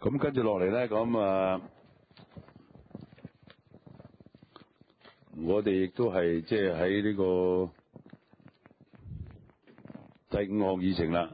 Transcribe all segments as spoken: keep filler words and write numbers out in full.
咁跟住落嚟咧，咁啊，我哋亦都係即係喺呢個第五項議程啦。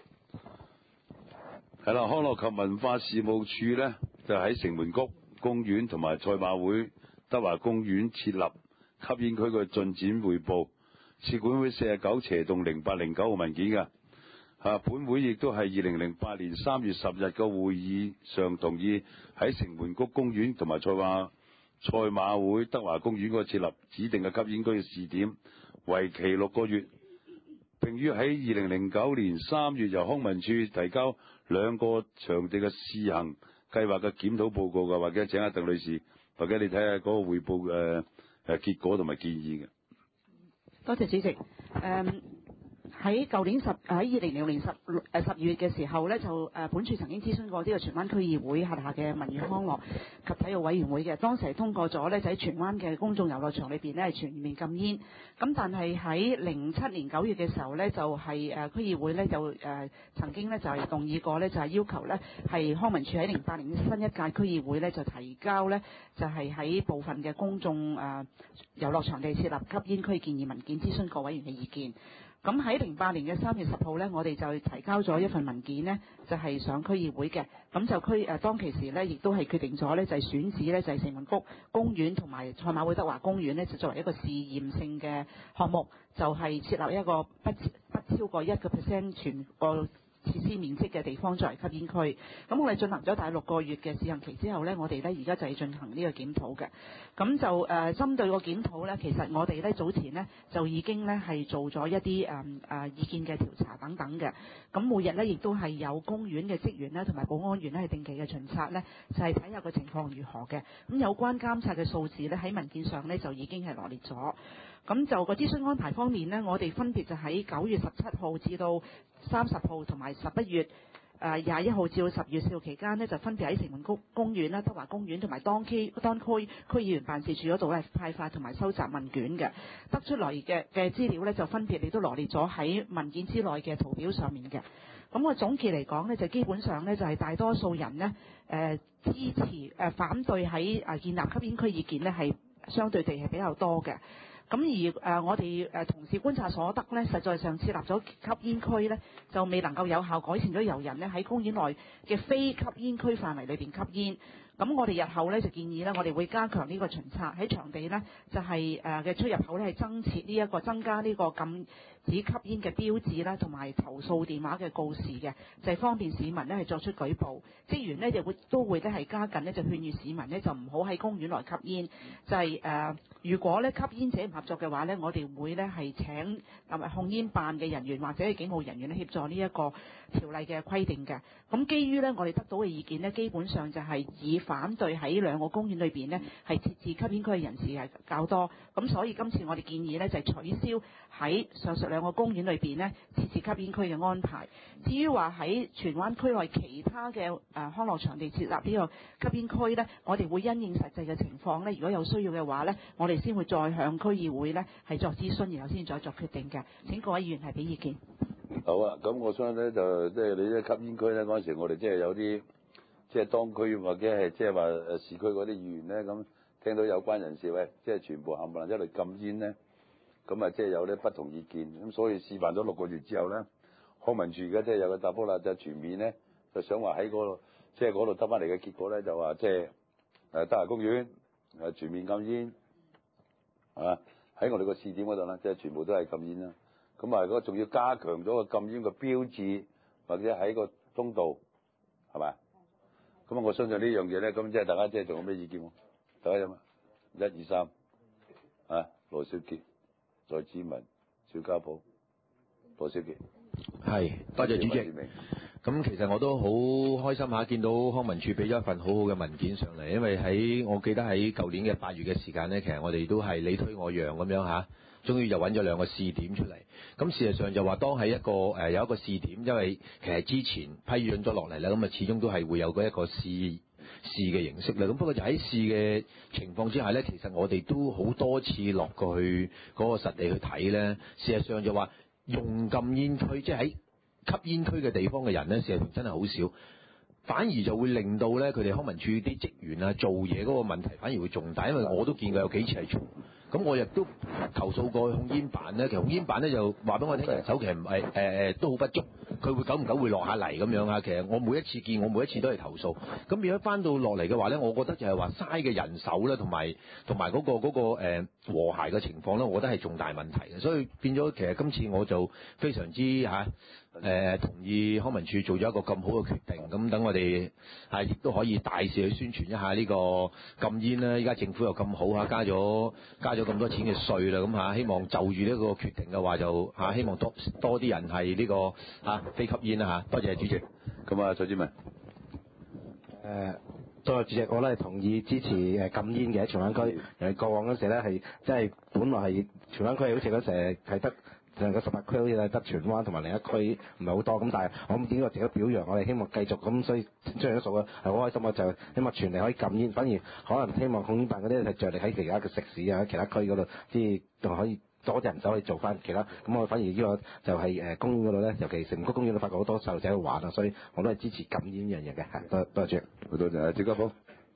係啦，康樂及文化事務署咧就喺城門谷公園同埋賽馬會德華公園設立吸煙區嘅進展匯報，試管會四十九斜洞零八零九號文件嘅。啊！本會亦都係二零零八年三月十日嘅會議上同意喺城門谷公園同埋賽馬賽馬會德華公園嗰個設立指定嘅吸煙區嘅試點，為期六個月。並於喺二零零九年三月由康文署提交兩個場地嘅試行計劃嘅檢討報告嘅，或者請阿鄧女士，或者你睇下嗰個匯報嘅誒結果同埋建議嘅。 多謝主席。誒、um喺舊年十喺二零零六年十誒十二月嘅時候咧，就誒本署曾經諮詢過呢個荃灣區議會轄下嘅文娛康樂及體育委員會嘅，當時係通過咗咧，就喺荃灣嘅公眾遊樂場裏邊咧係全面禁煙。咁但係喺零七年九月嘅時候咧，就係誒區議會咧就誒曾經咧就係動議過咧，就係要求咧係康文署喺零八年新一屆區議會咧就提交咧就係喺部分嘅公眾誒遊樂場地設立吸煙區建議文件，諮詢各委員嘅意見。咁喺零八年嘅三月十號呢，我哋就提交咗一份文件呢，就係、是、上區議會嘅。咁就區誒、呃、當其時呢，亦都係決定咗呢，就係、是、選址呢，就係、是、城門谷公園同埋賽馬會德華公園呢，就作為一個試驗性嘅項目，就係、是、設立一個不不超過一個 percent 全個設施面積嘅地方作為吸煙區。咁我哋進行咗大概六個月嘅試行期之後呢，我哋呢而家就係進行呢個檢討嘅。咁就誒、呃、針對個檢討呢，其實我哋呢早前呢就已經呢係做咗一啲誒誒意見嘅調查等等嘅。咁每日呢亦都係有公園嘅職員呢同埋保安員呢係定期嘅巡察呢，就係睇下個情況如何嘅。咁有關監察嘅數字呢，喺文件上呢就已經係羅列咗。咁就個諮詢安排方面呢，我哋分別就喺九月十七號至到三十號同埋十一月誒廿一號至到十月四號期間呢，就分別喺城門谷公園啦、德華公園同埋當區當區區議員辦事處嗰度咧派發同埋收集問卷嘅，得出來嘅嘅資料呢，就分別亦都羅列咗喺文件之內嘅圖表上面嘅。咁我總結嚟講呢，就基本上呢，就係大多數人呢誒、呃、支持誒、呃、反對喺誒建立吸煙區意見呢係相對地係比較多嘅。咁而誒、呃、我哋誒同事觀察所得呢，實在上設立咗吸煙區呢，就未能夠有效改善咗遊人呢喺公園內嘅非吸煙區範圍裏邊吸煙。咁我哋日後呢，就建議呢，我哋會加強呢個巡查喺場地呢，就係誒嘅出入口呢，係增設呢一個增加呢個禁止吸煙嘅標誌啦，同埋投訴電話嘅告示嘅，就係、是、方便市民呢係作出舉報。職員呢，就會都會呢係加緊呢，就勸喻市民呢，就唔好喺公園內吸煙。就係、是、誒、呃，如果呢吸煙者唔合作嘅話呢，我哋會呢係請誒控煙辦嘅人員或者係警務人員呢協助呢一個條例嘅規定嘅。咁基於呢，我哋得到嘅意見呢，基本上就係以反對喺兩個公園裏邊呢係設置吸煙區嘅人士係較多。咁所以今次我哋建議呢，就係、是、取消喺上述兩個公園裏邊呢設置吸煙區嘅安排。至於話喺荃灣區內其他嘅誒、呃、康樂場地設立呢個吸煙區呢，我哋會因應實際嘅情況呢，如果有需要嘅話呢，我哋先會再向區議會呢係作諮詢，然後先再作決定嘅。請各位議員係俾意見。 好啊，咁我相信咧就即係你啲吸煙區咧嗰陣時，我哋即係有啲即係當區或者係即係話誒市區嗰啲議員咧，咁聽到有關人士喂，即係全部冚唪唥一律禁煙咧，咁啊即係有啲不同意見，咁所以示範咗六個月之後咧，康文署而家即係有個答覆啦，就全面咧就想話喺嗰度即係嗰度得翻嚟嘅結果咧，就話即係誒德華公園誒全面禁煙啊，喺我哋個試點嗰度咧，即係全部都係禁煙啦。咁啊，如果仲要加強咗個禁煙嘅標誌，或者喺個通道，係咪？咁啊，我相信呢樣嘢咧，咁即係大家即係仲有咩意見喎？大家有冇？一二三，啊，羅少傑、蔡志文、邵家寶、羅少傑， 係，多謝主席。咁其實我都好開心下見到康文署俾咗一份好好嘅文件上嚟，因為喺我記得喺舊年嘅八月嘅時間呢，其實我哋都係你推我讓咁樣嚇，終於就揾咗兩個試點出嚟。咁事實上就話當係一個誒、呃、有一個試點，因為其實之前批准咗落嚟啦，咁啊始終都係會有嗰一個試試嘅形式啦。咁不過就喺試嘅情況之下呢，其實我哋都好多次落過去嗰個實地去睇呢。事實上就話用禁煙區，即係喺吸煙區嘅地方嘅人呢，事實上真係好少。 反而就會令到咧佢哋康文署啲職員啊做嘢嗰個問題反而會重大，因為我都見過有幾次係做。咁我亦都投訴過控煙辦咧，其實控煙辦咧就話俾我聽人手其實唔係誒誒都好不足，佢會久唔久會落下嚟咁樣啊。其實我每一次見我每一次都係投訴。咁如果翻到落嚟嘅話咧，我覺得就係話嘥嘅人手咧，同埋同埋嗰個嗰、嗰個、呃、和諧嘅情況咧，我覺得係重大問題嘅。所以變咗其實今次我就非常之嚇。啊誒、呃、同意康文署做咗一個咁好嘅決定，咁等我哋係亦都可以大肆去宣傳一下呢個禁煙啦。依家政府又咁好嚇，加咗加咗咁多錢嘅稅啦，咁嚇希望就住呢個決定嘅話就嚇希望多多啲人係呢、呢個嚇、啊、非吸煙啦嚇。多謝主席。 咁啊，蔡志文。 誒，多謝主席，我咧係同意支持誒禁煙嘅喺荃灣區。誒過往嗰時咧係即係本來係荃灣區好似嗰時係得。成個十八區好似係得荃灣同埋另一區唔係好多，咁但係我諗點解值得表揚，我哋希望繼續咁，所以出咗數啊係好開心啊！就希望全力可以禁煙，反而可能希望控煙辦嗰啲係着力喺其他嘅食肆啊、其他區嗰度，即係仲可以多啲人手去做翻其他。咁我反而呢個就係誒公園嗰度咧，尤其城福公園都發覺好多細路仔去玩啊，所以我都係支持禁煙呢樣嘢嘅。係多多謝， 好多謝，趙家寶。唔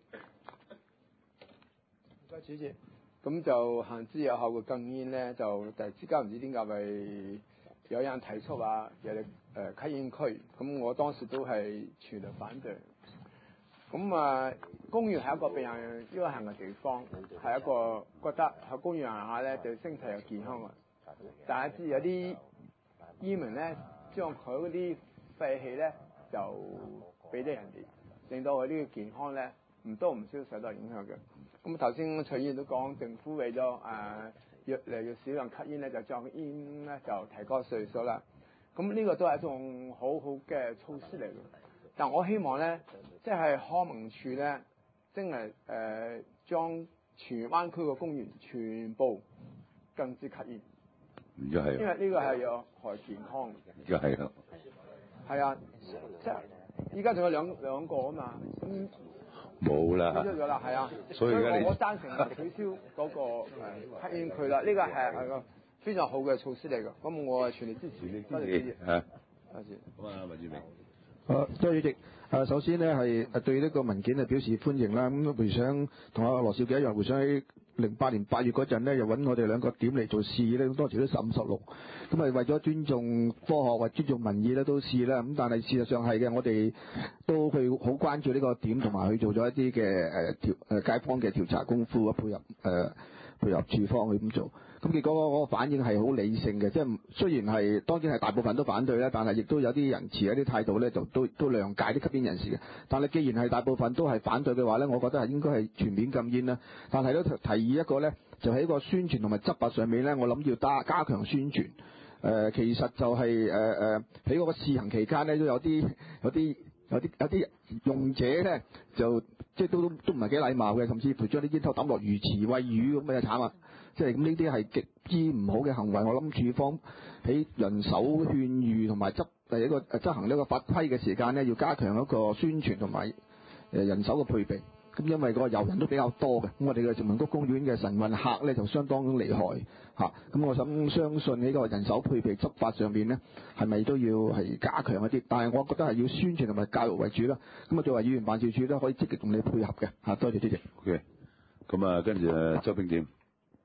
該主席。咁就行之有效嘅禁煙咧，就突然之間唔知點解咪有人提出話有誒吸煙區，咁我當時都係全力反對。咁啊，公園係一個俾人悠閒嘅地方，係一個覺得喺公園行下咧對身體有健康嘅。但係知有啲煙民咧，將佢嗰啲廢氣咧就俾咗人哋，令到佢呢個健康咧唔多唔少受到影響嘅。咁頭先徐議員都講，政府為咗誒越嚟越少人吸煙咧，就將煙咧就提高歲數啦。咁呢個都係一種好好嘅措施嚟嘅。但我希望咧，即係康文署咧，真係誒將荃灣區嘅公園全部禁止吸煙。 而家係。因為呢個係有害健康。 而家係啊。係啊，即係依家仲有兩兩個啊嘛。嗯冇啦， 取消咗啦，係啊， 所以而家你我贊成取消嗰個誒吸煙區啦，呢個係係個非常好嘅措施嚟嘅，咁我係全力支持。 全力支持， 多謝主席。 係。 多謝。 咁啊，文志明。 誒，多謝主席。誒，首先呢係誒對呢個文件係表示歡迎啦。咁回想同阿羅少傑一樣，回想喺零八年八月嗰陣呢，又揾我哋兩個點嚟做試咧，當時都十五十六。咁係為咗尊重科學或尊重民意咧，都試啦。咁但係事實上係嘅，我哋都去好關注呢個點，同埋去做咗一啲嘅誒調誒街坊嘅調查功夫啊，配合誒、呃、配合處方去咁做。咁結果嗰個反應係好理性嘅，即係雖然係當然係大部分都反對啦，但係亦都有啲人持一啲態度咧，就都都諒解啲吸煙人士嘅。但係既然係大部分都係反對嘅話咧，我覺得係應該係全面禁煙啦。但係都提議一個咧，就喺個宣傳同埋執法上面咧，我諗要加加強宣傳。誒、呃，其實就係誒誒喺嗰個試行期間咧，都有啲有啲有啲有啲用者咧，就即係都都都唔係幾禮貌嘅，甚至乎將啲煙頭抌落魚池餵魚咁嘅慘啊！即係咁呢啲係極之唔好嘅行為，我諗處方喺人手勸喻同埋執誒一個誒執行呢個法規嘅時間咧，要加強一個宣傳同埋誒人手嘅配備。咁因為個遊人都比較多嘅，咁我哋嘅殖民谷公園嘅晨運客咧就相當厲害嚇。咁我想相信喺個人手配備執法上邊咧，係咪都要係加強一啲？但係我覺得係要宣傳同埋教育為主啦。咁啊，作為議員辦事處都可以積極同你配合嘅嚇。多謝主席。 OK。咁啊，跟住誒周炳點。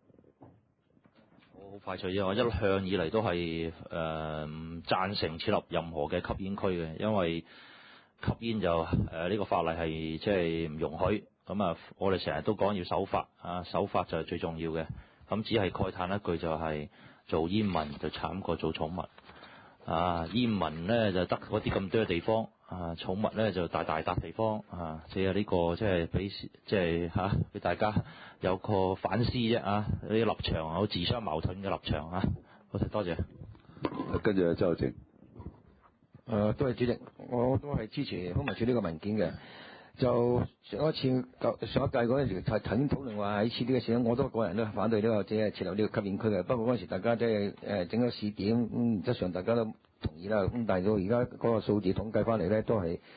好快脆啫！我一向以嚟都係誒唔贊成設立任何嘅吸煙區嘅，因為吸煙就誒呢、呃這個法例係即係唔容許。咁啊，我哋成日都講要守法啊，守法就係最重要嘅。咁只係慨嘆一句就係、是、做煙民就慘過做寵物啊！煙民咧就得嗰啲咁多嘅地方啊，寵物咧就大大笪地方啊！即係呢個即係俾即係嚇俾大家有個反思啫啊！呢啲立場好自相矛盾嘅立場啊！好多謝。 跟住周浩鼎。 誒，多謝主席，我都係支持康文署呢個文件嘅。就上一次上一屆嗰陣時，曾經討論話喺設呢個時，我都個人都反對呢個即係設立呢個吸煙區嘅。不過嗰陣時大家即係誒整咗試點，咁原則上大家都同意啦。咁但係到而家嗰個數字統計翻嚟咧，都係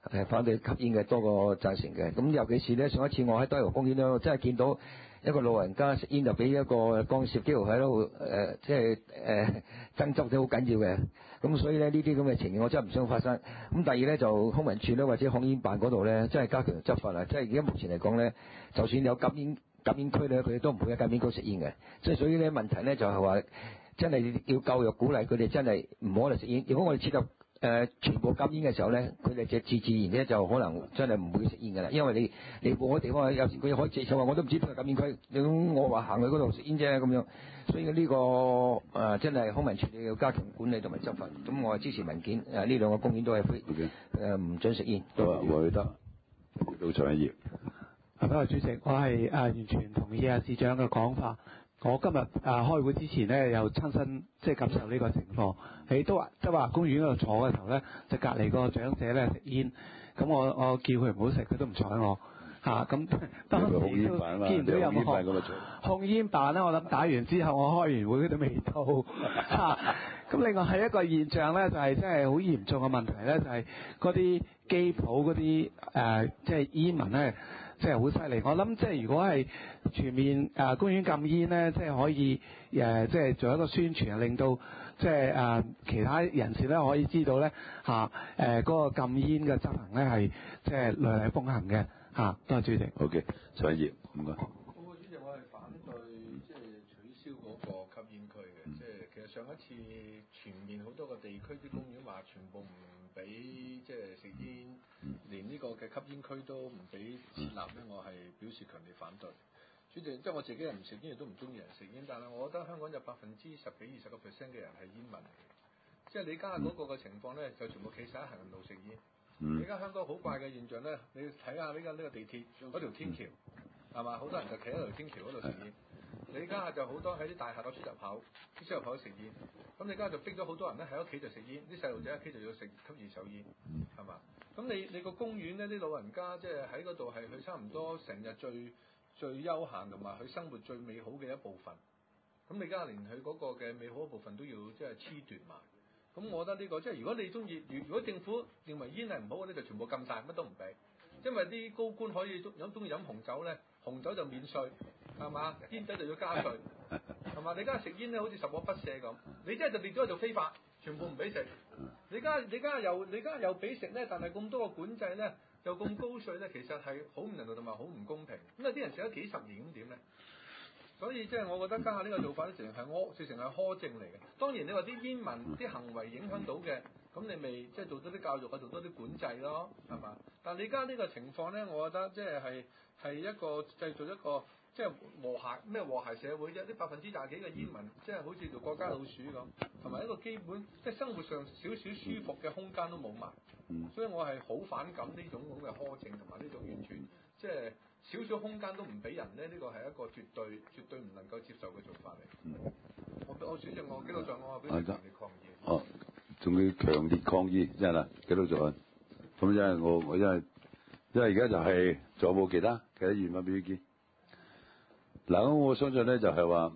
誒反對吸煙嘅多過贊成嘅。咁尤其是咧，上一次我喺東豪公園咧，我真係見到一個老人家食煙就俾一個干涉機會喺度誒，即係誒爭執得好緊要嘅。咁所以咧，呢啲咁嘅情形我真係唔想發生。咁第二咧就康文署咧或者控煙辦嗰度咧，真係加強執法啊！即係而家目前嚟講咧，就算有禁煙禁煙區咧，佢哋都唔會喺禁煙區食煙嘅。即係所以咧問題咧就係話，真係要教育鼓勵佢哋真係唔好嚟食煙。如果我哋設立誒、呃、全部禁煙嘅時候咧，佢哋就自自然咧就可能真係唔會食煙㗎啦。因為你你嗰個地方有時佢可以直接話我都唔知邊個禁煙區，咁我話行去嗰度食煙啫咁樣。所以呢、這個誒、呃、真係康文署要加強管理同埋執法。咁我係支持文件誒呢兩個公園都係非誒唔準食煙。 好啊，我去得到長一頁。 係，不過主席，我係誒、呃、完全同意啊市長嘅講法。我今日誒、呃、開會之前咧，又親身即係感受呢個情況。喺都即係話公園嗰度坐嘅時候咧，就隔離個長者咧食煙，咁我我叫佢唔好食，佢都唔睬我嚇。咁、啊、當時都見唔到有冇控煙辦咧，我諗打完之後，我開完會都未到嚇。咁、啊、另外係一個現象咧，就係真係好嚴重嘅問題咧，就係嗰啲機鋪嗰啲誒即係煙民咧。即係好犀利，我諗即係如果係全面誒、呃、公園禁煙咧，即係可以誒、呃、即係做一個宣傳，令到即係誒、呃、其他人士咧可以知道咧嚇誒嗰個禁煙嘅執行咧係即係雷厲風行嘅嚇。多謝主席。 好嘅，上一頁唔該。 好嘅，主席，我係反對即係取消嗰個吸煙區嘅，即係其實上一次全面好多個地區啲公園話全部唔俾即係食煙。連呢個嘅吸煙區都唔俾設立咧，我係表示強烈反對。主席，即係我自己係唔食煙，亦都唔中意人食煙，但係我覺得香港有百分之十幾二十個 percent 嘅人係煙民嚟嘅。即係你而家嗰個嘅情況咧，就全部企晒喺行人路食煙。 嗯。 而家香港好怪嘅現象咧，你睇下呢個呢個地鐵嗰條天橋，係嘛？好多人就企喺條天橋嗰度食煙。你而家就好多喺啲大廈嘅出入口，啲出入口食煙。咁你而家就逼咗好多人咧喺屋企就食煙，啲細路仔喺屋企就要食吸二手煙，係嘛？咁你你個公園咧，啲老人家即係喺嗰度係佢差唔多成日最最休閒同埋佢生活最美好嘅一部分。咁你而家連佢嗰個嘅美好一部分都要即係褫奪埋。咁我覺得呢、這個即係如果你中意，如如果政府認為煙係唔好嘅咧，就全部禁晒，乜都唔俾。因為啲高官可以飲中意飲紅酒咧，紅酒就免稅，係嘛？煙仔就要加稅，係嘛？你而家食煙咧好似十惡不赦咁，你即係就列咗做非法。全部唔俾食，你而家你而家又你而家又俾食咧，但係咁多個管制咧，又咁高稅咧，其實係好唔人道同埋好唔公平。咁有啲人食咗幾十年咁點咧？所以即係我覺得家下呢個做法咧，直情係苛，直情係苛政嚟嘅。當然你話啲煙民啲行為影響到嘅，咁你咪即係做多啲教育啊，做多啲管制咯，係嘛？但係你而家呢個情況咧，我覺得即係係係一個製造一個。即係和諧咩和諧社會啫？啲百分之廿幾嘅煙民，即係好似做國家老鼠咁，同埋一個基本即係生活上少少舒服嘅空間都冇埋。嗯、所以我係好反感呢種咁嘅苛政同埋呢種完全即係少少空間都唔俾人咧，呢個係一個絕對絕對唔能夠接受嘅做法嚟。嗯、我我主席我紀錄上我表示強烈抗議。 哦，仲要強烈抗議，真係啦，紀錄上。咁因為我我因為因為而家就係仲有冇其他其他議員表意見？嗱，我相信咧就係話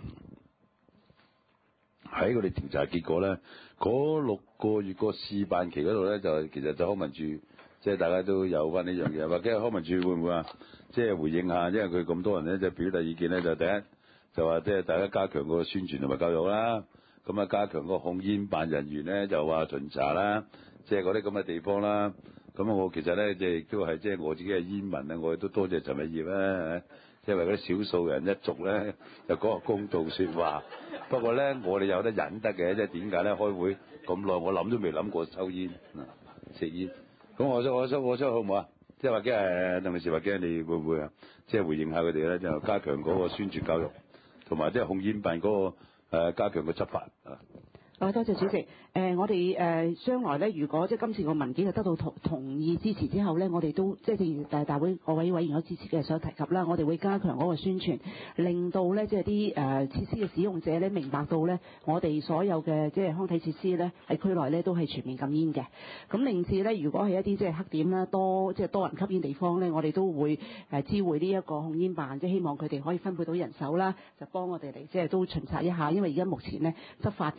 喺佢哋調查結果咧，嗰六個月個試辦期嗰度咧，就其實就康文署，即係大家都有翻呢樣嘢，或者康文署會唔會啊，即係回應下，因為佢咁多人咧，就表達意見咧，就第一就話即係大家加強個宣傳同埋教育啦，咁啊加強個控煙辦人員咧就話巡查啦，即係嗰啲咁嘅地方啦，咁我其實咧即係亦都係即係我自己係煙民咧，我亦都多謝陳偉業啦。因為嗰啲少數人一族咧，就講個公道説話。不過咧，我哋有得忍得嘅，即係點解咧？開會咁耐，我諗都未諗過抽煙、食煙。咁我想，我想，我想好唔好啊？即係話嘅誒，鄧女士話嘅，你會唔會啊？即係回應下佢哋咧，就加強嗰個宣傳教育，同埋即係控煙辦嗰、嗰個、呃、加強個執法啊。 啊，多謝主席。誒、呃，我哋誒將來咧，如果即係今次個文件就得到同同意支持之後咧，我哋都即係正如誒大會各位委員有支持嘅所提及啦，我哋會加強嗰個宣傳，令到咧即係啲誒設施嘅使用者咧明白到咧，我哋所有嘅即係康體設施咧喺區內咧都係全面禁煙嘅。咁另至咧，如果係一啲即係黑點啦，多即係多人吸煙地方咧，我哋都會誒知會呢一個控煙辦，即係希望佢哋可以分配到人手啦，就幫我哋嚟即係都巡查一下，因為而家目前咧執法嘅咧就只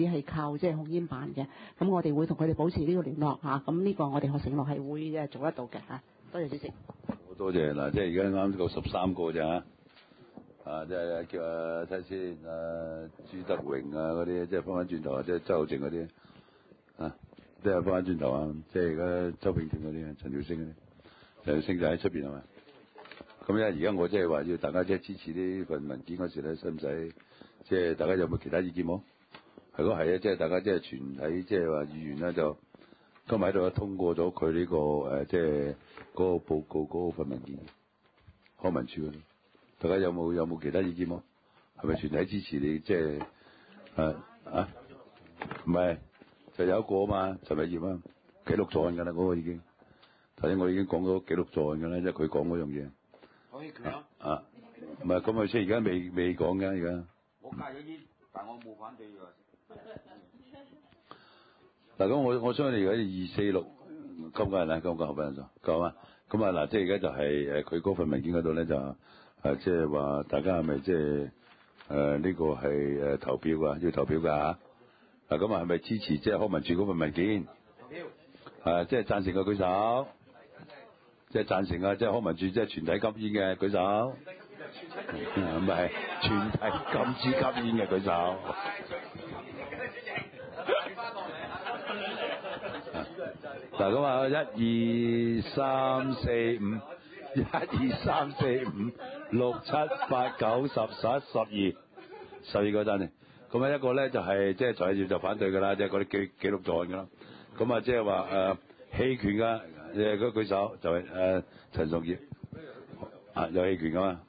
係靠即係控煙辦嘅。咁我哋會同佢哋保持呢個聯絡嚇。咁呢個我哋可承諾係會誒做得到嘅嚇。多謝主席。 好多謝嗱，即係而家啱到十三個咋嚇。啊，即係叫啊睇先，啊朱德榮啊嗰啲，即係翻返轉頭啊，即係周浩正嗰啲，啊，即係翻返轉頭啊，即係而家周炳添嗰啲，陳耀星嗰啲，陳耀星就喺出邊係嘛？咁咧，而家我即係話要大家即係支持呢份文件嗰時咧，使唔使即係大家有冇其他意見冇？如果係咧，即係大家即係全體即係話議員咧，就今日喺度通過咗佢呢個誒，即係嗰個報告嗰份文件，康文署嗰啲。大家有冇有冇其他意見冇？係咪全體支持你？即係誒啊？唔係就有一個啊嘛，陳偉業啊，記錄在案㗎啦，嗰個已經頭先我已經講咗記錄在案㗎啦，即係佢講嗰樣嘢。 講起佢啊？ 啊，唔係咁啊，即係而家未未講㗎，而家。 我戒咗煙，但我冇反對㗎。 嗱，咁我我相信而家二四六夠唔夠人啊？夠唔夠合人數？夠啊！咁啊嗱，即係而家就係誒佢嗰份文件嗰度咧就。誒即係話，大家係咪即係誒呢個係誒投票㗎？要投票㗎嚇。嗱咁啊，係咪支持即係康文署嗰份文件？投票。誒，即係贊成嘅舉手。即係贊成啊！即係康文署即係全體禁煙嘅舉手。唔係全體禁止吸煙嘅舉手。嗱咁啊，一二三四五。一二三四五六七八九十十一十二十二個贊成，咁啊一個咧就係即係財業就反對㗎啦，即係嗰啲記記錄在案㗎啦。咁啊即係話誒棄權㗎，誒嗰舉手就係誒陳崇業啊有棄權㗎嘛。